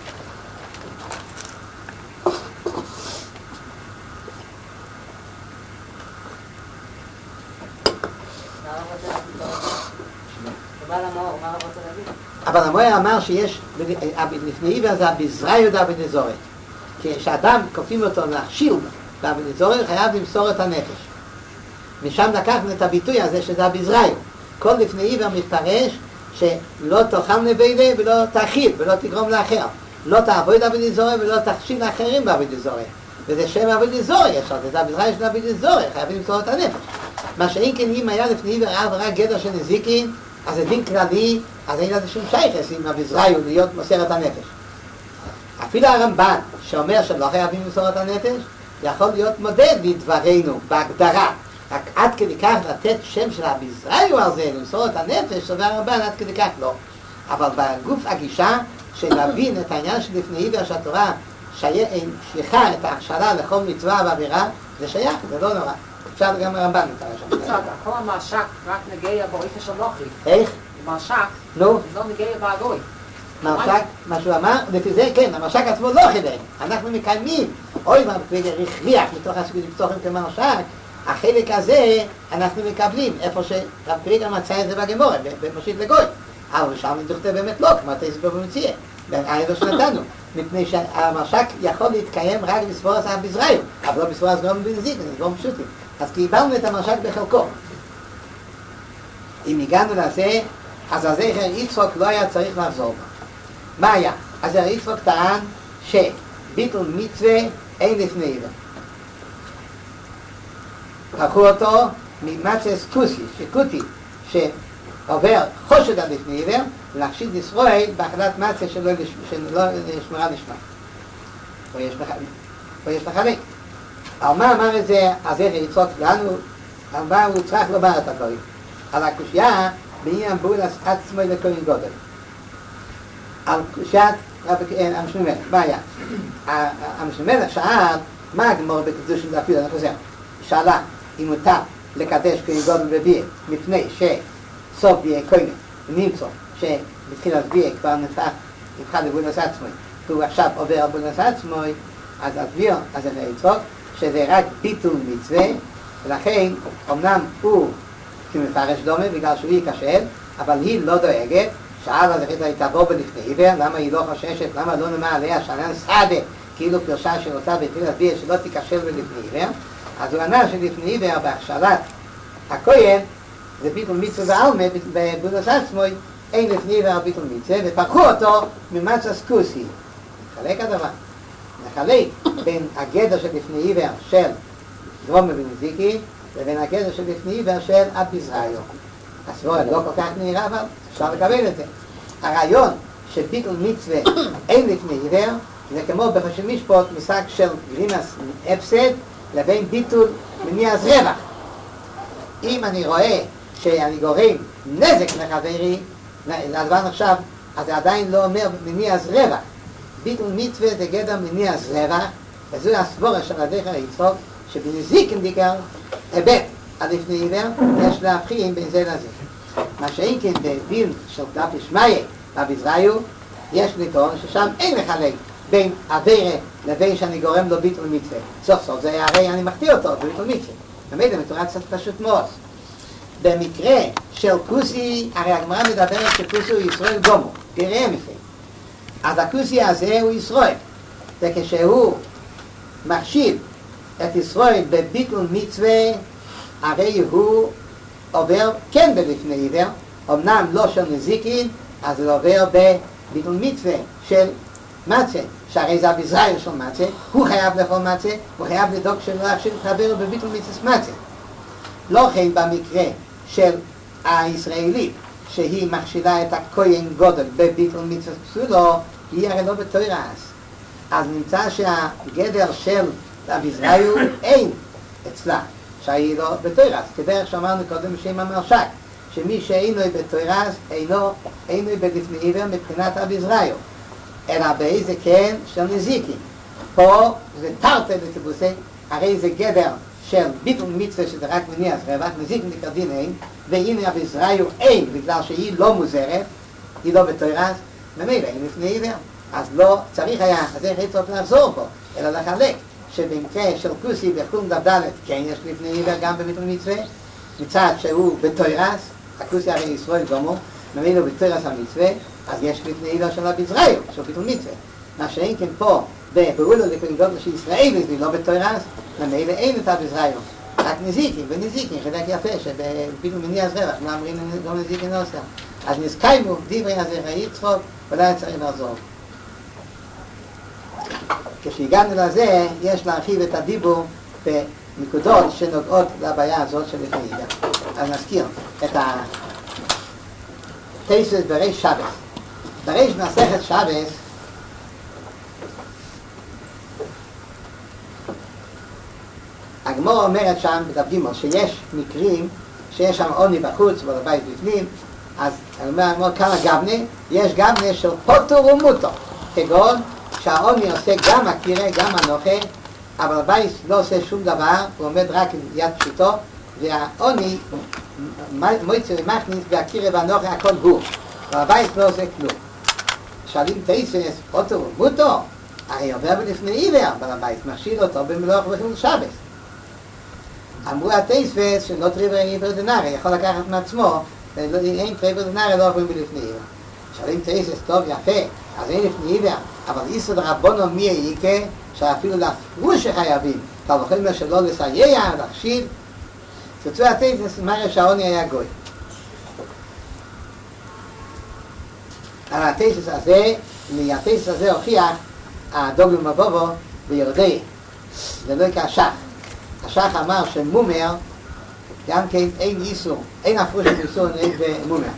אבל המויר אמר שיש, לפני עיוור זה הבזראיו דאבנזורת. כשאדם כופים אותו להכשיל באבנזורת, חייב למסור את הנפש. משם לקחנו את הביטוי הזה שזה הבזראיו. כל לפני עיוור מפרש שלא תאכל נבלה ולא תאכיל ולא תגרום לאחר. לא תעבוד אבנזורת ולא תכשיל לאחרים באבנזורת. וזה שם אבנזורת, זה הבזראיו של אבנזורת, חייבים למסור את הנפש. מה שאין כן אם היה לפני עיוור רק גדר של נזיקין, אז זה דין כללי, אז אין לזה שום שייכס עם הבזראיו להיות מוסר את הנפש. אפילו הרמב"ן שאומר שלא חייבים למסור את הנפש, יכול להיות מודד לדברנו בהגדרה. רק עד כדי כך לתת שם של הבזראיו על זה, למסור את הנפש, סובר הרמב"ן עד כדי כך לא. אבל בגוף הגישה שלהבין את העניין של לפני עיוור שהתורה שייכה את ההכשרה לכל מצווה ועבירה, זה שייך, זה לא נורא. אפשר גם הרמב"ן מתראה שם. קצת, כל המרש"ק רק נגיע באיפה של נוחי. איך? מרש"ק, נו? לא נגיע באגוי. מרש"ק, מה שהוא אמר, לפי זה כן, המרש"ק עצמו לא חידש. אנחנו מקיימים, אוי מה קוויגר הכריח מתוך הסוגים פתוחים כמרש"ק, החלק הזה אנחנו מקבלים, איפה שרב קוויגר מצא את זה בגמורה, במושיט לגוי. אבל שם נדוכתה באמת לא, כמו תספר במציאה, העבר שנתנו. מפני שהמרש"ק יכול להתקיים רק בספורס הבזראיו, אבל לא בספורס גרום בנזיק, זה גרום פשוטים. אז קיבלנו את המרש"ק בחלקו. אם הגענו לזה, אז הזכר יצחק לא היה צריך לחזור בו. מה היה? אז יצחק טען שביטול מצווה אין לפני עיוור. לקחו אותו ממצס כוסי, שקוטי, שעובר חושד על לפני עיוור, להחשיד ישראל בהחלט מצה שלא נשמרה לשמה. פה יש לחלק. על מה אמר את זה הזכר יצחק לנו? על מה הוא צריך לומר את הדברים? על הקושייה בעניין בולס עצמו לכהן גודל. על קושיית המשנה מלך, מה היה? המשנה מלך שאל, מה הגמור בקדוש של דפילו, אני חוזר, שאלה אם מותר לקדש כהן גודל בביה, מפני שסוף ביה כהן נמצא, שבתחילת ביה כבר נפחד לבולס עצמו, והוא עכשיו עובר על בולס עצמו, אז הסביר, אז זה יצחק, שזה רק ביטול מצווה, ולכן אמנם הוא כמפרש דומה בגלל שהוא ייכשל, אבל היא לא דואגת, שאל אז היא תבוא בלפני עיוור, למה היא לא חוששת, למה לא נאמר עליה שענן סעדה, כאילו פרשה שאותה בתחילת ביה שלא תיכשל בלפני עיוור, אז הוא ענה שלפני עיוור בהכשלת הכהן, זה ביטול מצווה ועלמה, בבולס עצמו, אין לפני עיוור ביטול מצווה, ופרחו אותו ממצס כוסי. נחלק הדבר. נחלק בין הגדר של לפני עיוור של דרום ובנזיקי, לבין הגדר של לפני עיוור של הבזראיו. הסבורה לא כל כך נראה, אבל אפשר לקבל את זה. הרעיון של ביטול מצווה אין לפני עיוור, זה כמו בחושן משפט מושג של גרימס הפסד, לבין ביטול מניע רווח. אם אני רואה שאני גורם נזק לחברי, לדבר נחשב, אז זה עדיין לא אומר מניע רווח. ביטול מצווה זה גדר מניע רווח, וזו הסבורה של הדרך היצחוק, שבנזיקין דיקר, היבט עד לפני עיוור, יש להבחין בין זה לזה. מה שאין כן בדין של דף ישמעיה בביזראיו, יש לטעון ששם אין לחלק בין עבירה לבין שאני גורם לו ביטול מצווה. סוף סוף זה הרי אני מחטיא אותו בביטול מצווה. באמת המתורה קצת פשוט מאוד. במקרה של כוסי, הרי הגמרא מדברת שכוסי הוא ישראל גומו, תראה מפה. אז הכוסי הזה הוא ישראל, וכשהוא מחשיב את ישראל בביטול מצווה, הרי הוא עובר כן בלפני עיוור, אמנם לא של נזיקין, אז הוא עובר בביטול מצווה של מצה, שהרי זה הביזראיו של מצה, הוא חייב לאכול מצה, הוא חייב לדאוג שלא להכשיל את חברו בביטול מצווה מצה. לא כן במקרה של הישראלית, שהיא מכשילה את הכהן גודל בביטול מצווה פסולו, היא הרי לא בתוירס. אז נמצא שהגדר של הביזראיו אין אצלה, שהיא לא בתוירס, כדרך שאמרנו קודם בשם המרשק, שמי שאינו בתוירס אינו בלפני עיוור מבחינת הביזראיו, אלא באיזה כן של נזיקין. פה זה תרתי לטיבוסי, הרי זה גדר של ביטול מצווה שזה רק מניע, זה רק נזיקין לקרדין אין, והנה הביזראיו אין, בגלל שהיא לא מוזרת, היא לא בתוירס, ומילא אין לפני עיוור. אז לא צריך היה, אז איך צריך לחזור פה, אלא לחלק, שבמקרה של כוסי בחום ד' כן יש לפני עיוור גם בביטול מצווה, מצד שהוא בתוירס, הכוסי הרי ישראל גומו, ממילא בתוירס המצווה, אז יש לפני עיוור של הביזראיו, של ביטול מצווה. מה שאין כן פה, בפעולו לכהן גודל שישראל היא לא בתוירס, ממילא אין את הביזראיו, רק נזיקין, ונזיקין, חלק יפה, שבביטול מניע זרח, מה אומרים גם נזיקין לא עושה. אז נזקיימו, דברי הזרע יצחוק, אולי צריך לחזור. כשהגענו לזה, יש להרחיב את הדיבור בנקודות שנוגעות לבעיה הזאת של לפני עיוור. אז נזכיר את התייסס בריש שבס. בריש מסכת שבס, הגמרא אומרת שם בדף ג' שיש מקרים שיש שם עוני בחוץ ובבית בפנים, אז אני אומר כמה גבנה, יש גבנה של פוטור ומוטור, כגון שהעוני עושה גם הקירה, גם הנוכל, אבל הבית לא עושה שום דבר, הוא עומד רק עם יד פשוטו, והעוני מויצר ומכניס והקירה והנוכל הכל הוא, אבל הבית לא עושה כלום. שואלים תייסס, פוטור ומוטור, הרי עובר בלפני עיוור, אבל הבית מכשיר אותו במלוך וחילול שבס. אמרו התייסס שלא טריבר עיוור דנארי, יכול לקחת מעצמו, אין טריבר דנארי לא עוברים בלפני עיוור. שואלים תייסס, טוב יפה, אז אין לפני עיוור, אבל איסור דרבנו מי ייקה, שאפילו להפרוש שחייבים, אבל בכל מה שלא לסייע, להכשיל, תוצאו התייסס מראה שהעוני היה גוי. אבל התייסס הזה, מהתייסס הזה הוכיח הדוגל מבובו ויורדי, זה לא כהשח. השח אמר שמומר, גם כן אין איסור, אין הפרוש של איסור אין במומר.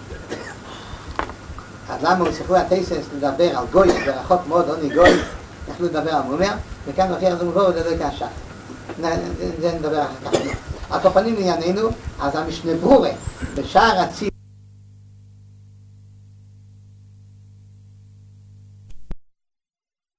אז למה הוצפו התייסס לדבר על גוי, ברחוק מאוד עוני גוי, יכלו לדבר על מומר, וכאן הוכיח את זה מבובו וזה לא כהשח. זה נדבר אחר כך. על כל פנים לענייננו, אז המשנה ברורה בשער הציל